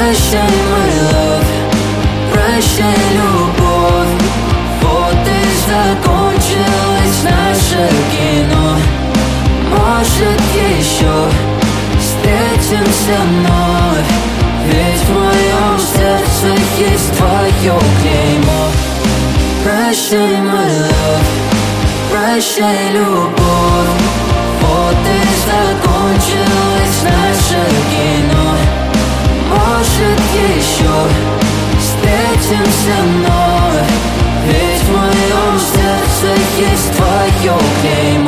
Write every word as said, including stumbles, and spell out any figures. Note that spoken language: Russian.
Прощай, my love, прощай, любовь. Вот и закончилось наше кино. Может, еще встретимся вновь, ведь в моем сердце есть твое клеймо. Прощай, my love, прощай, любовь. Вот и закончилось наше кино. Может, еще встретимся вновь, ведь в моем сердце есть твое клеймо.